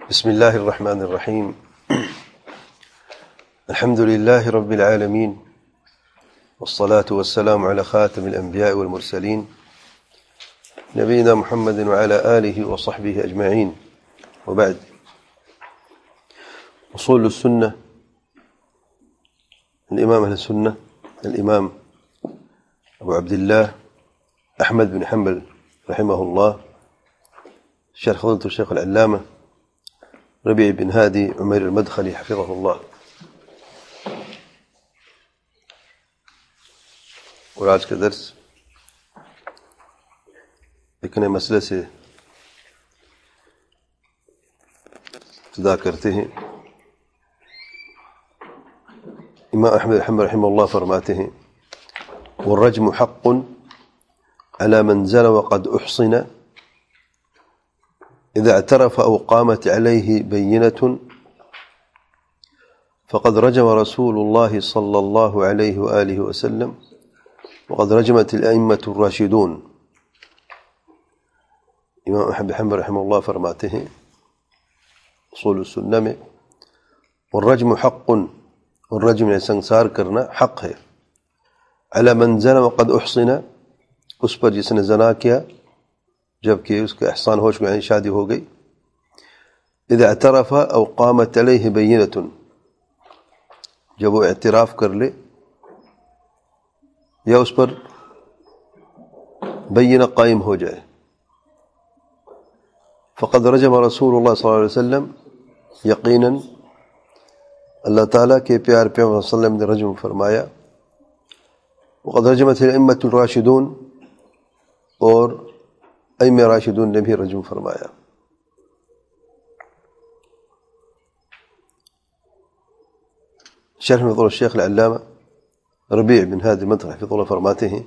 بسم الله الرحمن الرحيم. الحمد لله رب العالمين، والصلاة والسلام على خاتم الأنبياء والمرسلين نبينا محمد وعلى آله وصحبه أجمعين، وبعد. أصول السنة، الإمام أهل السنة الإمام أبو عبد الله أحمد بن حنبل رحمه الله، شرح فضيلة الشيخ العلامة ربيع بن هادي عمير المدخلي حفظه الله. اور آج کا درس ایک نئے مسئلے سے ابتدا کرتے ہیں. امام احمد بن حنبل رحمہ اللہ فرماتے ہیں: والرجم حق على من زنى وقد أحصن إذا اعترف أو قامت عليه بينة فقد رجم رسول الله صلى الله عليه وآله وسلم وقد رجمت الأئمة الراشدون. امام احمد بن حنبل رحمہ اللہ فرماتے ہیں اصول السنہ میں: والرجم حق، والرجم یعنی سنگسار کرنا حق ہے، على من زنى وقد أحصن، اس پر جس نے زنا کیا جبکہ اس کا احسان ہو چکا، یعنی شادی ہو گئی. اذا اعترف او قامت علیہ بینۃ، جب وہ اعتراف کر لے یا اس پر بینہ قائم ہو جائے. فقد رجم رسول اللہ صلی اللہ علیہ وسلم، یقیناً اللہ تعالیٰ کے پیار پیغمبر صلی اللہ علیہ وسلم نے رجم فرمایا. وقد رجمت الائمۃ الراشدون، اور ائمہ راشدون نے بھی رجم فرمایا. شرح میں الشیخ العلامہ ربیع بن ہادی المدخلی حفظہ اللہ فرماتے ہیں: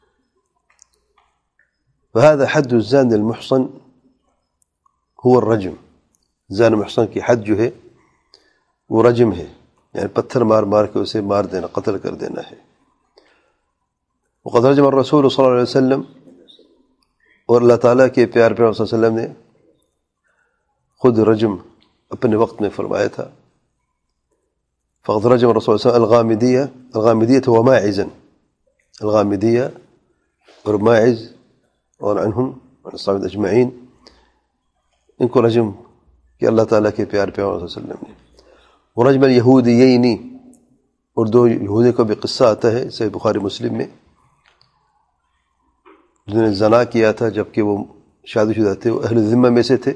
فهذا حد الزان المحصن هو الرجم. زان محصن کی حد جو ہے وہ رجم ہے، یعنی پتھر مار مار کے اسے مار دینا، قتل کر دینا ہے. وقد رجم الرسول صلی اللہ علیہ وسلم، اور اللہ تعالیٰ کے پیار پیغمبر صلی اللہ علیہ وسلم نے خود رجم اپنے وقت میں فرمایا تھا. فقد رجم الرسول صلی اللہ علیہ وسلم الغامدیہ وماعزا، الغامدیہ اور ماعز اور عنہم عن الصحابہ اجمعین، ان کو رجم کیا اللہ تعالیٰ کے پیار پیغمبر صلی اللہ علیہ وسلم نے. ورجم الیہودیین، اور دو یہودی کا بھی قصہ آتا ہے صحیح بخاری مسلم میں، جنہوں نے زنا کیا تھا جبکہ وہ شادی شدہ تھے، وہ اہل ذمہ میں سے تھے،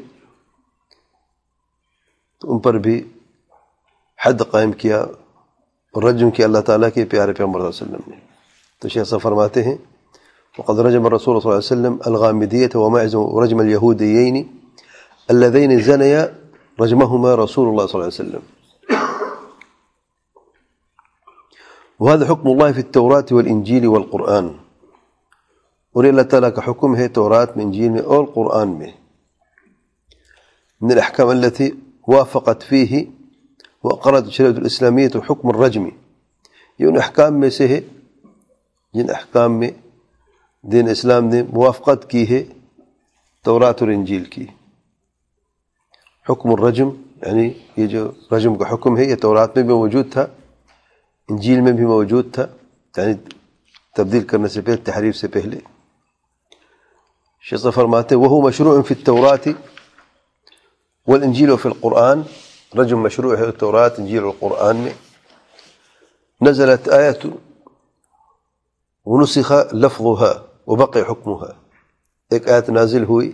تو ان پر بھی حد قائم کیا اور رجم کیا اللہ تعالیٰ کے پیارے پیغمبر صلی اللہ علیہ وسلم نے. تو شیخ صاحب فرماتے ہیں: وقد رجم الرسول صلی اللہ علیہ وسلم الغامدیۃ وماعز ورجم الیہودیین اللذین زنیا رجمہما رسول اللہ صلی اللہ علیہ وسلم. وهذا حکم اللہ فی التوراۃ والانجیل والقرآن، اور اللہ تعالیٰ کا حکم ہے تورات میں، انجیل میں اور قرآن میں. من الاحکام التي وافقت فيه وقرت الشریعۃ الاسلامیۃ حکم الرجم، یہ ان احکام میں سے ہے جن احکام میں دین اسلام نے موافقت کی ہے تورات اور انجیل کی. حکم الرجم یعنی یہ جو رجم کا حکم ہے یہ تورات میں بھی موجود تھا، انجیل میں بھی موجود تھا، یعنی تبدیل کرنے سے پہلے، تحریف سے پہلے. شیخ فرماتے: وہو مشروع فی التوراۃ والانجیل وفی القرآن، رجم مشروع ہے تورات، انجیل اور قرآن میں. نزلت آیت ونسخ لفظها وبقي حکمها، ایک آیت نازل ہوئی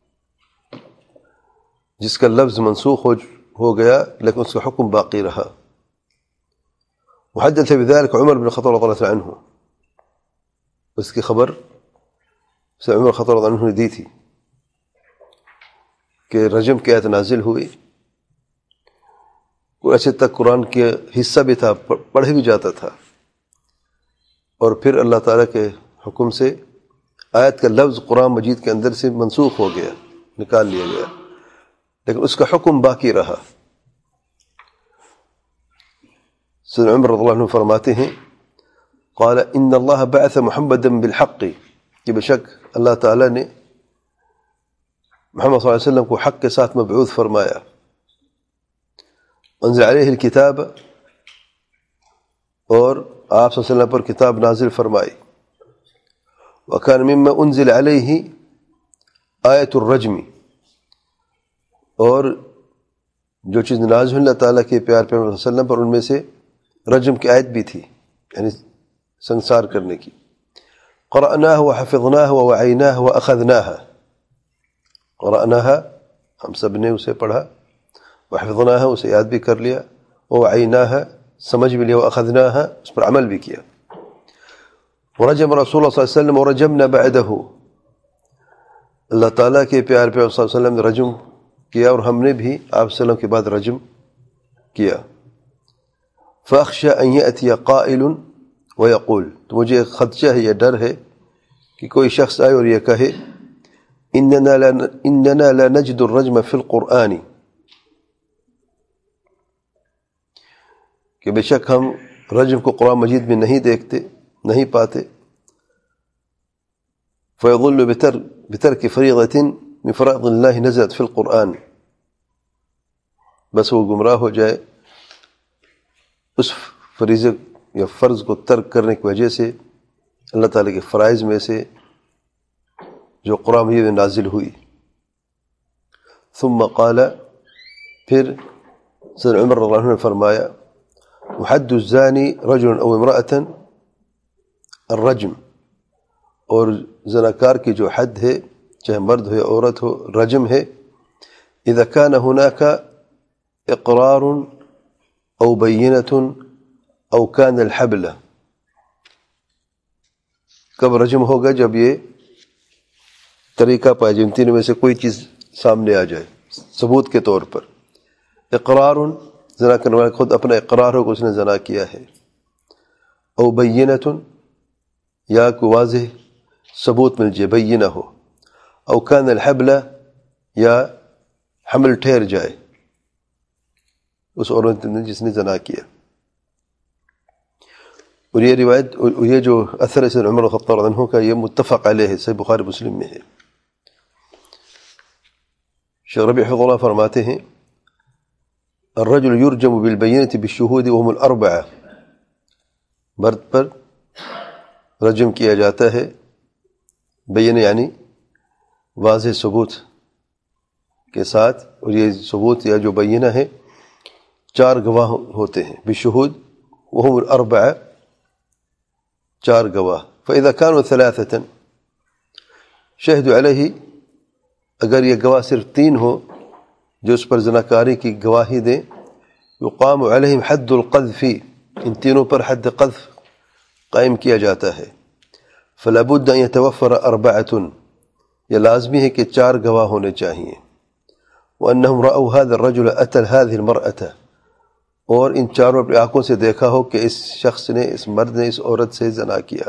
جس کا لفظ منسوخ ہو گیا لیکن اس کا حکم باقی رہا. وحدث بذلك عمر بن الخطاب رضی اللہ عنہ، اس کی خبر سے عمر خطاب رضی اللہ عنہ نے دی تھی کہ رجم کی آیت نازل ہوئی. کوئی ایسے تک قرآن کے حصہ بھی تھا، پڑھے بھی جاتا تھا، اور پھر اللہ تعالیٰ کے حکم سے آیت کا لفظ قرآن مجید کے اندر سے منسوخ ہو گیا، نکال لیا گیا، لیکن اس کا حکم باقی رہا. سیدنا عمر رضی اللہ عنہ فرماتے ہیں: قال ان اللہ بعث محمدا بالحق، کہ بے شک اللہ تعالیٰ نے محمد صلی اللہ علیہ وسلم کو حق کے ساتھ مبعوث فرمایا. انزل علیہ الکتاب، اور آپ صلی اللہ علیہ وسلم پر کتاب نازل فرمائی. وکان مما انزل علیہ آیت الرجم، اور جو چیز نازل اللہ تعالیٰ کے پیار پیغمبر صلی اللہ علیہ وسلم پر ان میں سے رجم کی آیت بھی تھی، یعنی سنسار کرنے کی. قرأناہ وحفظناہ ووعیناہ واخذناہ، قرأناہ ہم سب نے اسے پڑھا، وحفظناہ اسے یاد بھی کر لیا، ووعیناہ سمجھ بھی لیا، واخذناہ اس پر عمل بھی کیا. ورجم رسول اللہ صلی اللہ علیہ وسلم ورجمنا بعدہ، اللہ تعالیٰ کے پیار پیغمبر صلی اللہ علیہ وسلم نے رجم کیا اور ہم نے بھی آپ صلی اللہ علیہ وسلم کے بعد رجم کیا. فاخشى ان یأتی قائل ویقول، تو مجھے ایک خدشہ ہے، یہ ڈر ہے کہ کوئی شخص آئے اور یہ کہے اننا لا نجد الرجم فی القرآن، کہ بے شک ہم رجم کو قرآن مجید میں نہیں دیکھتے، نہیں پاتے. فیضل بترک فریضۃ من فرائض اللہ نزلت فی القرآن، بس وہ گمراہ ہو جائے اس فریضے یا فرض کو ترک کرنے کی وجہ سے اللہ تعالیٰ کے فرائض میں سے جو قرآن مجید میں نازل ہوئی. ثم قال، پھر سیدنا عمر رضی اللہ عنہ نے فرمایا وحد الزانی رجل او امرأة الرجم، اور زناکار کی جو حد ہے چاہے مرد ہو یا عورت ہو رجم ہے. اذا كان هناك اقرار او بینۃ او كان الحبل، کب رجم ہوگا؟ جب یہ طریقہ پائے جن تینوں میں سے کوئی چیز سامنے آ جائے ثبوت کے طور پر. اقرار، زنا کرنے والا خود اپنا اقرار ہو کہ اس نے زنا کیا ہے. او بینۃ، یا کوئی واضح ثبوت مل جائے، بینہ ہو. او کان الحبل، یا حمل ٹھہر جائے اس عورت نے جس نے زنا کیا. اور یہ روایت، یہ جو اثر ہے عمر الخطاب رضی اللہ عنہ کا، یہ متفق علیہ ہے، صحیح بخاری مسلم میں ہے. شیخ ربیع حفظہ اللہ فرماتے ہیں الرجل یرجم بالبینۃ بالشہود وهم الاربعہ، مرد پر رجم کیا جاتا ہے بینہ یعنی واضح ثبوت کے ساتھ، اور یہ ثبوت یا جو بینہ ہے 4 گواہ ہوتے ہیں. بالشہود وهم الاربعہ، 4 گواہ. فاذا كانوا 3 شہدوا علیہ، اگر یہ گواہ صرف 3 ہو جو اس پر زناکاری کی گواہی دیں، یقام علیہم حد القذف، ان تینوں پر حد قذف قائم کیا جاتا ہے. فلا بد ان يتوفر 4، یہ لازمی ہے کہ 4 گواہ ہونے چاہیے. وانہم رأوا هذا الرجل اتى هذه المرأة، اور ان چاروں اپنی آنکھوں سے دیکھا ہو کہ اس شخص نے، اس مرد نے اس عورت سے زنا کیا.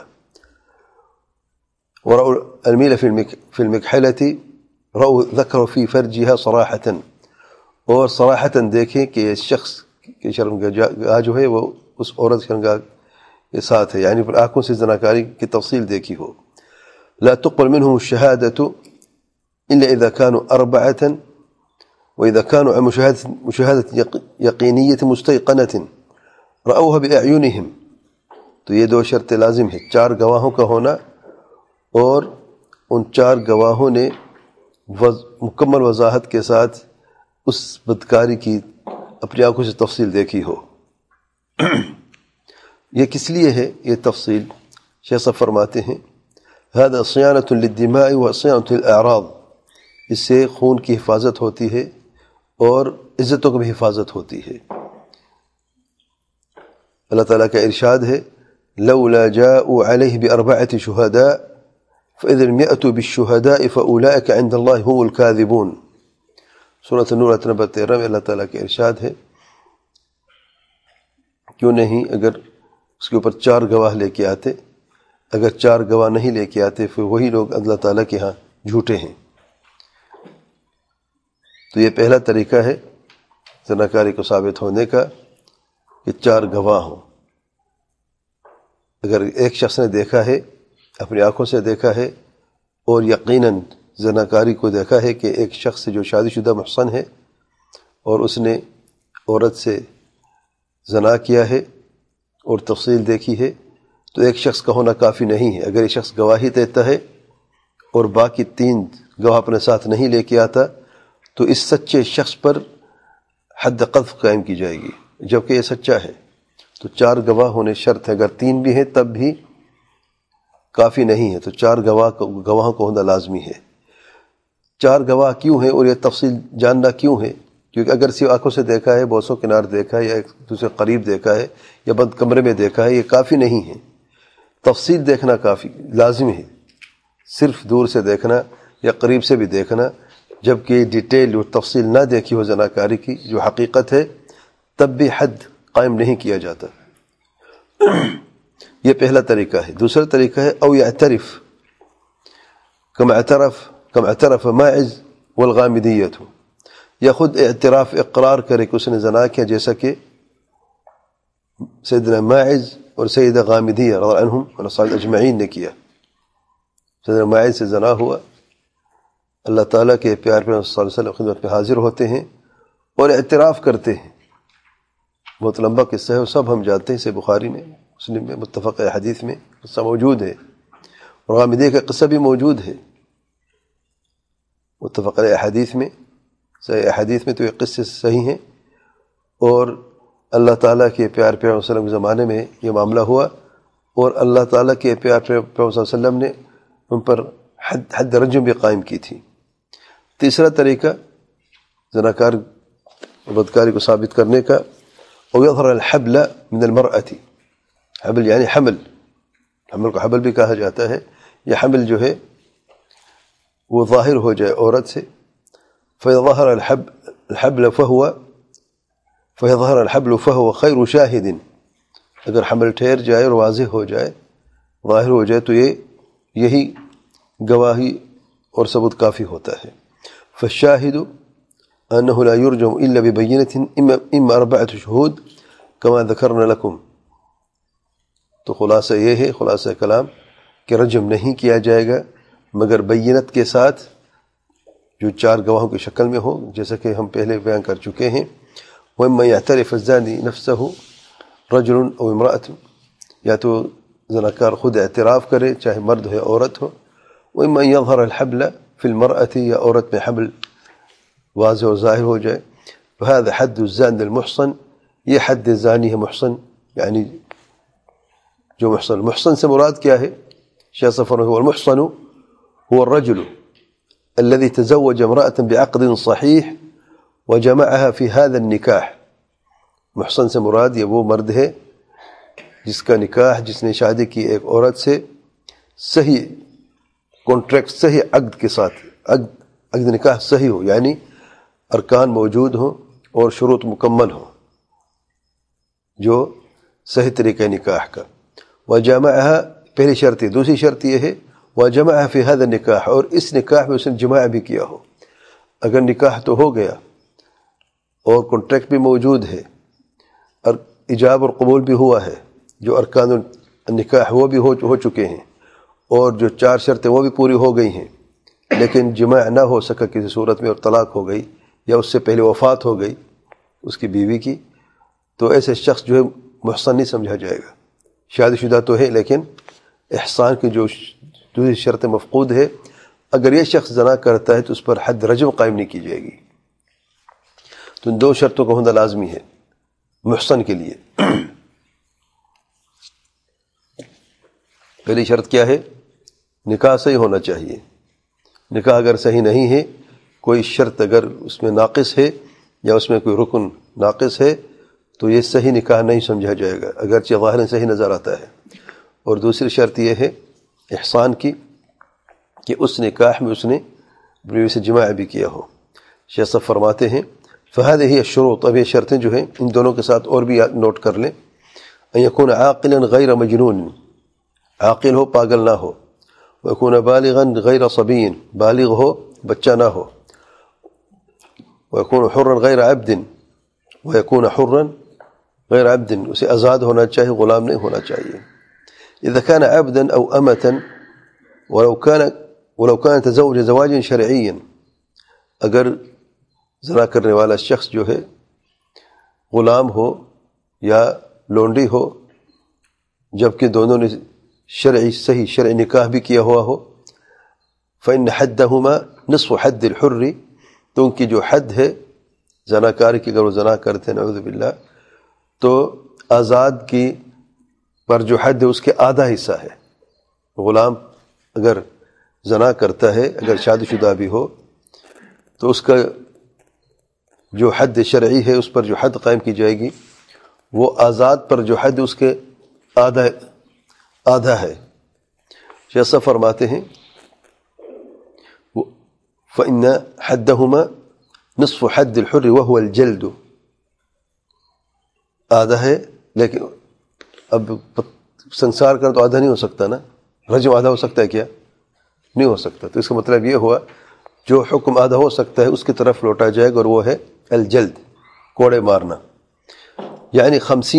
ورأوا الميل في المكحلة، رأوا ذكر في فرجها صراحة، اور صراحتاً دیکھیں کہ اس شخص کی شرمگاہ جو ہے وہ اس عورت شرمگاہ کے ساتھ ہے، یعنی اپنی آنکھوں سے زناکاری کی تفصیل دیکھی ہو. لا تقبل منهم الشهادة إلا إذا كانوا 4، وإذا كانوا عن مشاهدة يقينية مستيقنة رأوها بأعينهم، تو یہ 2 شرطیں لازم ہے، 4 گواہوں کا ہونا، اور ان 4 گواہوں نے مکمل وضاحت کے ساتھ اس بدکاری کی اپنی آنکھوں سے تفصیل دیکھی ہو. یہ کس لیے ہے یہ تفصیل؟ شیخ صاحب فرماتے ہیں هذا صيانة للدماء وصيانة للأعراض، اس سے خون کی حفاظت ہوتی ہے اور عزتوں کی بھی حفاظت ہوتی ہے. اللہ تعالیٰ کا ارشاد ہے لولا جاءوا علیہ بأربعة شہداء فإذا لم يأتوا بالشهداء فأولئك عند الله هم الكاذبون. سورۃ النور آیت نمبر 13 میں اللہ تعالیٰ کا ارشاد ہے کیوں نہیں اگر اس کے اوپر 4 گواہ لے کے آتے، اگر 4 گواہ نہیں لے کے آتے پھر وہی لوگ اللہ تعالیٰ کے ہاں جھوٹے ہیں. تو یہ پہلا طریقہ ہے زناکاری کو ثابت ہونے کا کہ 4 گواہ ہوں. اگر ایک شخص نے دیکھا ہے، اپنی آنکھوں سے دیکھا ہے، اور یقیناً زناکاری کو دیکھا ہے کہ ایک شخص جو شادی شدہ محصن ہے اور اس نے عورت سے زنا کیا ہے اور تفصیل دیکھی ہے تو ایک شخص کا ہونا کافی نہیں ہے. اگر ایک شخص گواہی دیتا ہے اور باقی 3 گواہ اپنے ساتھ نہیں لے کے آتا تو اس سچے شخص پر حد قذف قائم کی جائے گی، جبکہ یہ سچا ہے. تو 4 گواہ ہونے شرط ہے. اگر 3 بھی ہیں تب بھی کافی نہیں ہے، تو 4 گواہوں کو ہونا لازمی ہے. 4 گواہ کیوں ہیں اور یہ تفصیل جاننا کیوں ہے؟ کیونکہ اگر صرف آنکھوں سے دیکھا ہے، بوسوں کنار دیکھا ہے، یا ایک دوسرے قریب دیکھا ہے، یا بند کمرے میں دیکھا ہے، یہ کافی نہیں ہے. تفصیل دیکھنا کافی لازم ہے. صرف دور سے دیکھنا یا قریب سے بھی دیکھنا، جبکہ ڈیٹیل اور تفصیل نہ دیکھی ہو زناکاری کی جو حقیقت ہے، تب بھی حد قائم نہیں کیا جاتا. یہ پہلا طریقہ ہے. دوسرا طریقہ ہے او یعترف کم اعترف ماعز والغامدیت، یا خود اعتراف اقرار کرے کہ اس نے زنا کیا، جیسا کہ سیدنا ماعز اور سیدہ غامدیہ رضی اللہ عنہم اور صحابہ اجمعین نے کیا. سیدنا ماعز سے زنا ہوا، اللہ تعالیٰ کے پیار پر صلی اللہ علیہ وسلم خدمت میں حاضر ہوتے ہیں اور اعتراف کرتے ہیں. بہت لمبا قصہ ہے، وہ سب ہم جانتے ہیں. سے بخاری میں، مسلم میں، متفق حدیث میں قصہ موجود ہے، اور غامدیہ کا قصہ بھی موجود ہے متفق حدیث میں. صحیح حدیث میں تو یہ قصے صحیح ہیں، اور اللہ تعالیٰ کے پیار پیار وسلم کے زمانے میں یہ معاملہ ہوا، اور اللہ تعالیٰ کے پیار پیار وسلم نے ان پر حد رجم بھی قائم کی تھی. تیسرا طریقہ زناکار بدکاری کو ثابت کرنے کا، او یظہر الحبل من المرأة، حبل یعنی حمل کو حبل بھی کہا جاتا ہے. یہ حمل جو ہے وہ ظاہر ہو جائے عورت سے. فَيَظْهَرَ الْحَبْلَ فَهُوَ خَيْرُ شَاهِدٍ، اگر حمل ٹھہر جائے اور واضح ہو جائے، ظاہر ہو جائے، تو یہی گواہی اور ثبوت کافی ہوتا ہے. فالشاهد أنه لا يرجم إلا ببينة إما 4 شهود كما ذكرنا لكم. تو خلاصہ یہ ہے، خلاصہ کلام کہ رجم نہیں کیا جائے گا مگر بینت کے ساتھ، جو 4 گواہوں کی شکل میں ہو، جیسا کہ ہم پہلے بیان کر چکے ہیں. وَإِمَّا يَعْتَرِفَ الزَّانِي نَفْسَهُ رَجُلٌ أَوْ امْرَأَةٌ، یا تو زناکار خود اعتراف کرے، چاہے مرد ہو یا عورت ہو. وَإِمَّا يَظْهَرَ الْحَبْلَ فِي الْمَرْأَةِ، یا عورت میں حبل واضح اور ظاہر ہو جائے. فَهَذَا حَدُّ الزَّانِ الْمُحْصَنِ، یہ حد زانی ہے محصن، یعنی جو محصن سے مراد کیا ہے؟ شیخ صفر هو المحصن هو الرجل الذي تزوج امرأة بعقد صحيح وجمعها في هذا النكاح. محصن سے مراد یہ وہ مرد ہے جس کا نکاح، جس نے شادی کی ایک عورت سے صحیح کانٹریکٹ، صحیح عقد کے ساتھ، عقد نکاح صحیح ہو، یعنی ارکان موجود ہوں اور شروط مکمل ہوں، جو صحیح طریقہ نکاح کا. وجمعها، پہلی شرط ہے. دوسری شرط یہ ہے وجمعها في هذا النکاح، اور اس نکاح میں اس نے جماع بھی کیا ہو. اگر نکاح تو ہو گیا اور کانٹریکٹ بھی موجود ہے اور ایجاب اور قبول بھی ہوا ہے، جو ارکان النکاح وہ بھی ہو چکے ہیں، اور جو 4 شرطیں وہ بھی پوری ہو گئی ہیں، لیکن جماع نہ ہو سکا کسی صورت میں اور طلاق ہو گئی، یا اس سے پہلے وفات ہو گئی اس کی بیوی کی، تو ایسے شخص جو ہے محصن نہیں سمجھا جائے گا. شادی شدہ تو ہے لیکن احسان کی جو دوسری شرط مفقود ہے. اگر یہ شخص زنا کرتا ہے تو اس پر حد رجم قائم نہیں کی جائے گی. تو ان 2 شرطوں کا ہونا لازمی ہے محصن کے لیے. پہلی شرط کیا ہے؟ نکاح صحیح ہونا چاہیے. نکاح اگر صحیح نہیں ہے، کوئی شرط اگر اس میں ناقص ہے یا اس میں کوئی رکن ناقص ہے، تو یہ صحیح نکاح نہیں سمجھا جائے گا، اگرچہ ظاہراً صحیح نظر آتا ہے. اور دوسری شرط یہ ہے احسان کی کہ اس نکاح میں اس نے بیوی سے جماع بھی کیا ہو. شیخ صاحب فرماتے ہیں فهذه هي الشروط. اب یہ شرطیں جو ہیں ان دونوں کے ساتھ اور بھی نوٹ کر لیں. ان يكون عاقلا غیر مجنون، عاقل ہو، پاگل نہ ہو. ويكون بالغا غیر صبی، بالغ ہو، بچہ نہ ہو. ويكون حرا غیر عبد، ويكون حرا غیر عبد، اسے آزاد ہونا چاہیے، غلام نہیں ہونا چاہیے. اذا كان عبدا او امة ولو كان تزوج زواجا شرعيا، اگر زنا کرنے والا شخص جو ہے غلام ہو یا لونڈی ہو، جبکہ دونوں نے صحیح شرعی نکاح بھی کیا ہوا ہو، فإن حدهما نصف حد الحر، تو ان کی جو حد ہے زناکاری کی، اگر وہ زنا کرتے ہیں نعوذ باللہ، تو آزاد کی پر جو حد ہے اس کے آدھا حصہ ہے۔ غلام اگر زنا کرتا ہے، اگر شادی شدہ بھی ہو، تو اس کا جو حد شرعی ہے اس پر جو حد قائم کی جائے گی، وہ آزاد پر جو حد اس کے آدھا ہے۔ شیخ صاحب فرماتے ہیں فإن حدهما نصف حد الحر وهو الجلد، آدھا ہے، لیکن اب سنسار کر تو آدھا نہیں ہو سکتا نا، رجم آدھا ہو سکتا ہے کیا؟ نہیں ہو سکتا۔ تو اس کا مطلب یہ ہوا جو حکم آدھا ہو سکتا ہے اس کی طرف لوٹا جائے گا، اور وہ ہے الجلد، کوڑے مارنا، یعنی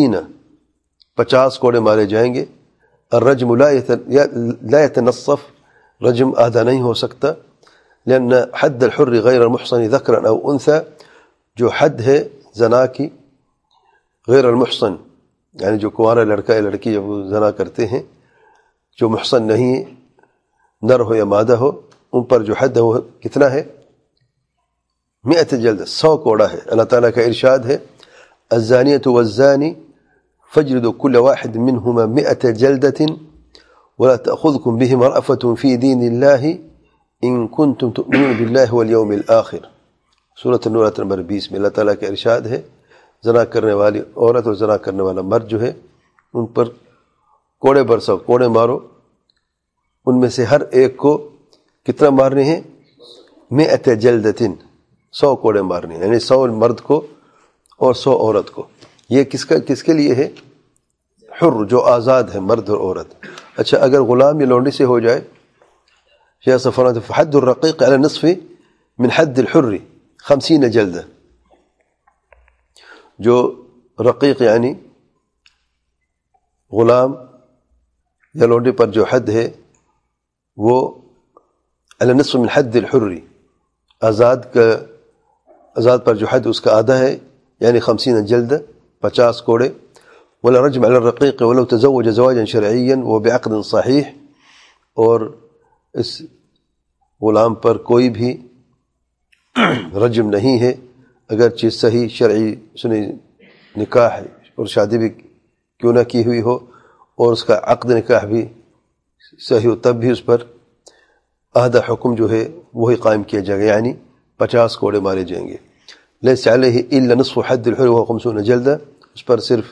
50 کوڑے مارے جائیں گے۔ الرجم لا يتنصف، رجم آدھا نہیں ہو سکتا، لأن حد الحر غیر المحصن ذکرا او انثى، جو حد ہے زنا کی غیر المحصن، یعنی جو کنوارا لڑکا یا لڑکی جب وہ زنا کرتے ہیں، جو محصن نہیں، نر ہو یا مادہ ہو، ان پر جو حد ہے وہ کتنا ہے؟ 100 جلد، 100 کوڑا ہے۔ اللہ تعالیٰ کا ارشاد ہے الزانیۃ والزانی فاجلدوا كل واحد منهما 100 جلدة ولا تأخذكم بهما رأفة في دين الله إن كنتم تؤمنون بالله واليوم الآخر، سورۃ النور آیت نمبر 20 میں اللہ تعالیٰ کا ارشاد ہے زنا کرنے والی عورت اور زنا کرنے والا مرد جو ہے ان پر کوڑے برساؤ، کوڑے مارو، ان میں سے ہر ایک کو کتنا مارنے ہیں؟ 100 جلدة، 100 کوڑے مارنے ہیں، یعنی 100 مرد کو اور 100 عورت کو۔ یہ کس کے لیے ہے؟ حر، جو آزاد ہے، مرد اور عورت۔ اچھا اگر غلام یا لونڈی سے ہو جائے، شیخ صاحب فرماتے ہیں فحد الرقیق على نصف من حد الحر 50 جلدہ، جو رقیق یعنی غلام یا لونڈی پر جو حد ہے وہ على نصف من حد الحر، آزاد پر جو حد اس کا آدھا ہے، یعنی 50 جلدہ، 50 کوڑے۔ ولا رجم على الرقيق ولو تزوج زواجا شرعيا وبعقد صحيح، اور اس غلام پر کوئی بھی رجم نہیں ہے اگرچہ صحیح شرعی نکاح اور شادی بھی کیوں نہ کی ہوئی ہو، اور اس کا عقد نکاح بھی صحیح ہو، تب بھی اس پر آدھا حکم جو ہے وہی قائم کیا جائے گا، یعنی 50 کوڑے مارے جائیں گے۔ ليس عليه إلا نصف حد الحر وهو 50 جلدہ، اس پر صرف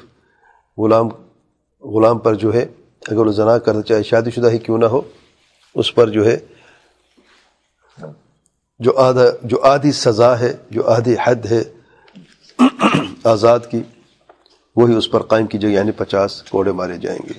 غلام پر جو ہے اگر وہ زنا کرتا چاہے شادی شدہ ہی کیوں نہ ہو، اس پر جو ہے جو آدھی سزا ہے، جو آدھی حد ہے آزاد کی، وہی اس پر قائم کی جائے، یعنی 50 کوڑے مارے جائیں گے۔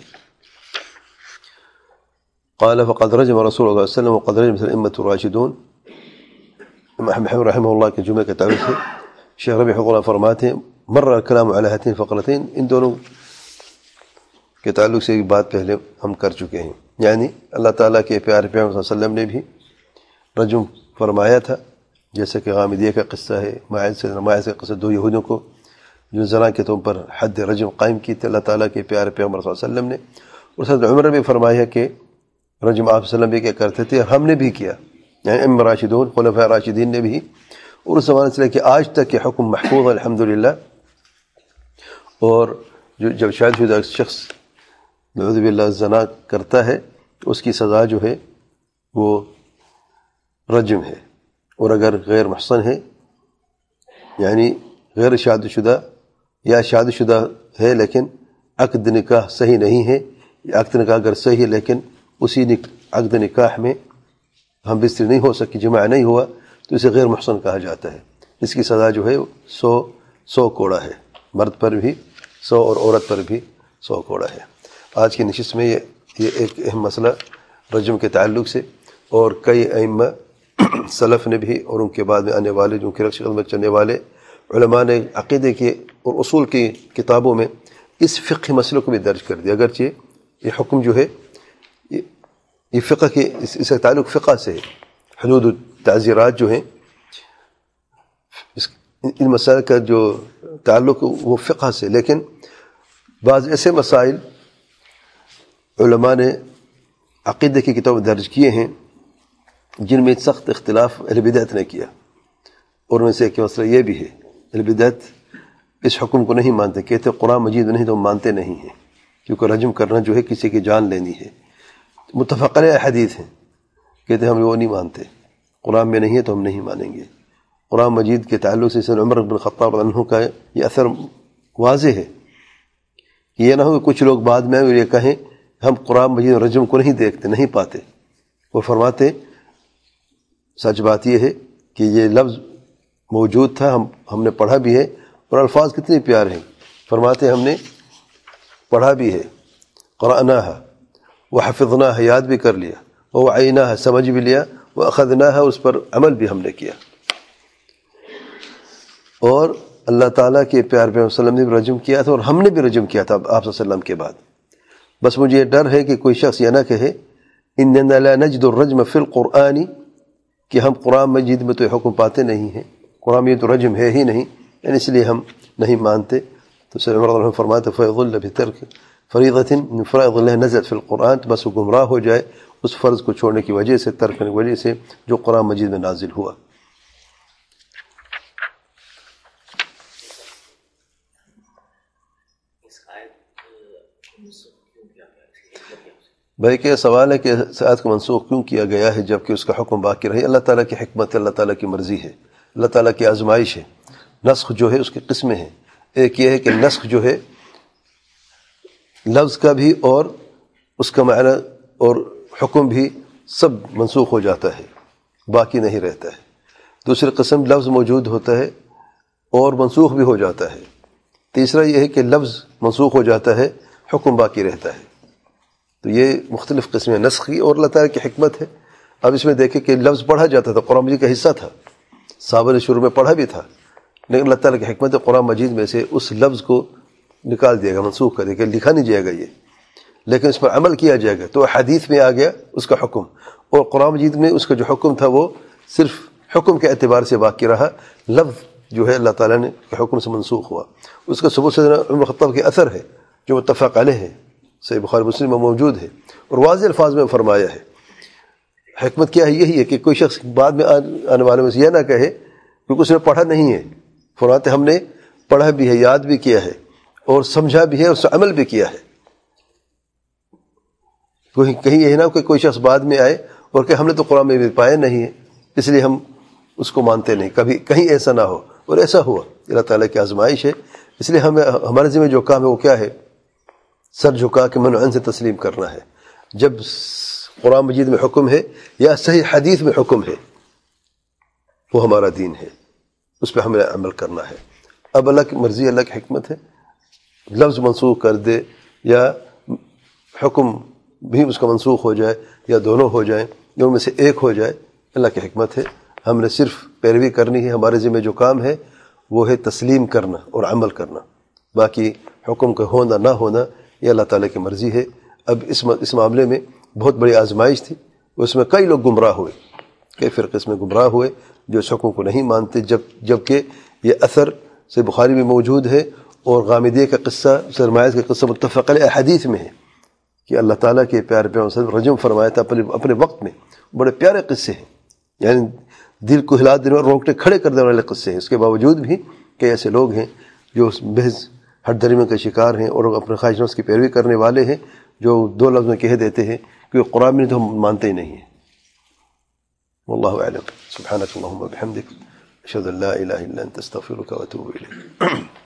قال فقد رجم رسول اللہ صلی اللہ علیہ وسلم وقد رجم الائمة الراشدون، امام احمد رحمہ اللہ کے جمعے کے تعلق سے شیخ ربیع حفظہ اللہ فرماتے ہیں مر الکلام علی ہاتین فقرتین، ان دونوں کے تعلق سے ایک بات پہلے ہم کر چکے ہیں، یعنی اللہ تعالیٰ کے پیارے پیغمبر صلی اللہ علیہ وسلم نے بھی رجم فرمایا تھا، جیسے کہ غامدیہ کا قصہ ہے، ماعز کا قصہ، 2 یہودیوں کو جو زنا کے طور پر حد رجم قائم کی تھی اللہ تعالیٰ کے پیارے پیغمبر صلی اللہ علیہ وسلم نے۔ اور حضرت عمر نے بھی فرمایا کہ رجم آپ صلی اللہ علیہ وسلم بھی کیا کرتے تھے، ہم نے بھی کیا، یعنی ام راشدون خلفاء راشدین نے بھی، اور اس زمانے سے لے کے آج تک یہ حکم محفوظ ہے الحمدللہ۔ اور جب شادی شدہ شخص نعوذ باللہ زنا کرتا ہے تو اس کی سزا جو ہے وہ رجم ہے، اور اگر غیر محصن ہے یعنی غیر شادی شدہ یا شادی شدہ ہے لیکن عقد نکاح صحیح نہیں ہے، یا عقد نکاح اگر صحیح ہے لیکن اسی عقد نکاح میں ہم بستری نہیں ہو سکی، جماع نہیں ہوا، تو اسے غیر محصن کہا جاتا ہے۔ اس کی سزا جو ہے 100 کوڑا ہے، مرد پر بھی 100 اور عورت پر بھی 100 کوڑا ہے۔ آج کی نشست میں یہ ایک اہم مسئلہ رجم کے تعلق سے، اور کئی ائمہ سلف نے بھی اور ان کے بعد میں آنے والے جو کہ رقص خدمت چلنے والے علماء نے عقیدے کے اور اصول کی کتابوں میں اس فقہ مسئلے کو بھی درج کر دیا، اگرچہ یہ حکم جو ہے یہ فقہ کے اس کا تعلق فقہ سے ہے، حدود و تعزیرات جو ہیں ان مسائل کا جو تعلق وہ فقہ سے، لیکن بعض ایسے مسائل علماء نے عقیدہ کی کتاب میں درج کیے ہیں جن میں سخت اختلاف اہل بدعت نے کیا، اور ان میں سے ایک مسئلہ یہ بھی ہے اہل بدعت اس حکم کو نہیں مانتے، کہتے قرآن مجید میں نہیں تو ہم مانتے نہیں ہیں، کیونکہ رجم کرنا جو ہے کسی کی جان لینی ہے۔ متفق علیہ حدیث ہیں، کہتے ہم وہ نہیں مانتے، قرآن میں نہیں ہے تو ہم نہیں مانیں گے۔ قرآن مجید کے تعلق سے سیدنا عمر بن خطاب عنہ کا یہ اثر واضح ہے کہ یہ نہ ہو کہ کچھ لوگ بعد میں یہ کہیں ہم قرآن مجید رجم کو نہیں دیکھتے، نہیں پاتے۔ وہ فرماتے سچ بات یہ ہے کہ یہ لفظ موجود تھا، ہم نے پڑھا بھی ہے، اور الفاظ کتنے پیارے ہیں۔ فرماتے ہم نے پڑھا بھی ہے، قرأناها وحفظناها، یاد بھی کر لیا، ووعیناها، سمجھ بھی لیا، واخذناها، اس پر عمل بھی ہم نے کیا۔ اور اللہ تعالیٰ کے پیار پیغمبر صلی اللہ علیہ وسلم نے بھی رجم کیا تھا، اور ہم نے بھی رجم کیا تھا آپ صلی اللہ علیہ وسلم کے بعد۔ بس مجھے یہ ڈر ہے کہ کوئی شخص یہ نہ کہے اننا لا نجد الرجم فی القرآن، کہ ہم قرآن مجید میں تو یہ حکم پاتے نہیں ہیں، قرآن میں تو رجم ہے ہی نہیں، یعنی اس لیے ہم نہیں مانتے۔ تو سیدنا عمر رضی اللہ عنہ فرماتے فیضل بترک فریضۃ من فرائض اللہ نزلت فی القرآن، تو بس وہ گمراہ ہو جائے اس فرض کو چھوڑنے کی وجہ سے، ترک کرنے کی وجہ سے جو قرآن مجید میں نازل ہوا۔ بھائی کہ سوال ہے کہ اس آیت کو منسوخ کیوں کیا گیا ہے جبکہ اس کا حکم باقی رہے؟ اللہ تعالیٰ کی حکمت ہے، اللہ تعالیٰ کی مرضی ہے، اللہ تعالیٰ کی آزمائش ہے۔ نسخ جو ہے اس کی قسمیں ہیں، ایک یہ ہے کہ نسخ جو ہے لفظ کا بھی اور اس کا معنی اور حکم بھی سب منسوخ ہو جاتا ہے، باقی نہیں رہتا ہے۔ دوسری قسم لفظ موجود ہوتا ہے اور منسوخ بھی ہو جاتا ہے۔ تیسرا یہ ہے کہ لفظ منسوخ ہو جاتا ہے، حکم باقی رہتا ہے۔ تو یہ مختلف قسمیں نسخ کی اور اللہ تعالیٰ کی حکمت ہے۔ اب اس میں دیکھیں کہ لفظ پڑھا جاتا تھا، قرآن مجید کا حصہ تھا، صحابہ نے شروع میں پڑھا بھی تھا، لیکن اللہ تعالیٰ کی حکمت ہے قرآن مجید میں سے اس لفظ کو نکال دیا گا، منسوخ کر دیا گا، لکھا نہیں جائے گا یہ، لیکن اس پر عمل کیا جائے گا۔ تو حدیث میں آ گیا اس کا حکم، اور قرآن مجید میں اس کا جو حکم تھا وہ صرف حکم کے اعتبار سے باقی رہا، لفظ جو ہے اللہ تعالیٰ نے حکم سے منسوخ ہوا۔ اس کا ثبوت سیدنا عمر خطاب کے اثر ہے جو متفق علیہ ہے، صحیح بخاری مسلم میں موجود ہے، اور واضح الفاظ میں فرمایا ہے۔ حکمت کیا ہے؟ یہی ہے کہ کوئی شخص بعد میں آنے والے میں سے یہ نہ کہے کیونکہ اس نے پڑھا نہیں ہے، فرماتے ہم نے پڑھا بھی ہے، یاد بھی کیا ہے، اور سمجھا بھی ہے، اس سے عمل بھی کیا ہے۔ کہیں یہ نہ کہ کوئی شخص بعد میں آئے اور کہ ہم نے تو قرآن میں بھی پایا نہیں ہے اس لیے ہم اس کو مانتے نہیں، کہیں ایسا نہ ہو، اور ایسا ہوا۔ اللہ تعالیٰ کی آزمائش ہے، اس لیے ہمارے ذمہ جو کام ہے وہ کیا ہے؟ سر جھکا کے من عن سے تسلیم کرنا ہے۔ جب قرآن مجید میں حکم ہے یا صحیح حدیث میں حکم ہے وہ ہمارا دین ہے، اس پہ ہمیں عمل کرنا ہے۔ اب اللہ کی مرضی، اللہ کی حکمت ہے، لفظ منسوخ کر دے یا حکم بھی اس کا منسوخ ہو جائے یا دونوں ہو جائیں، دونوں میں سے ایک ہو جائے، اللہ کی حکمت ہے۔ ہم نے صرف پیروی کرنی ہے، ہمارے ذمہ جو کام ہے وہ ہے تسلیم کرنا اور عمل کرنا، باقی حکم کا ہونا نہ ہونا یہ اللہ تعالیٰ کی مرضی ہے۔ اب اس معاملے میں بہت بڑی آزمائش تھی، اس میں کئی لوگ گمراہ ہوئے، کئی فرقے اس میں گمراہ ہوئے جو اس حکم کو نہیں مانتے، جبکہ یہ اثر سے بخاری میں موجود ہے، اور غامدیہ کا قصہ، سرمایت کا قصہ متفق علیہ حدیث میں ہے کہ اللہ تعالیٰ کے پیارے پیغمبر صلی اللہ علیہ وسلم رجم فرمایا تھا اپنے وقت میں۔ بڑے پیارے قصے ہیں، یعنی دل کو ہلا دینے اور رونگٹے کھڑے کر دینے والے قصے ہیں۔ اس کے باوجود بھی کئی ایسے لوگ ہیں جو محض ہٹ دھرمی کا شکار ہیں اور اپنے خواہش نفس کی پیروی کرنے والے ہیں، جو دو لفظ میں کہہ دیتے ہیں کہ قرآن میں تو ہم مانتے ہی نہیں ہیں۔ واللہ اعلم، سبحانک اللہم وبحمدک، اشہد ان لا الہ الا انت، استغفرک واتوب الیک۔